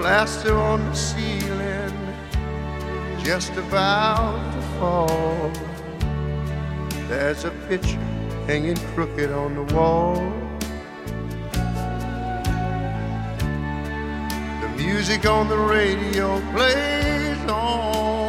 plaster on the ceiling just about to fall. There's a picture hanging crooked on the wall. The music on the radio plays on.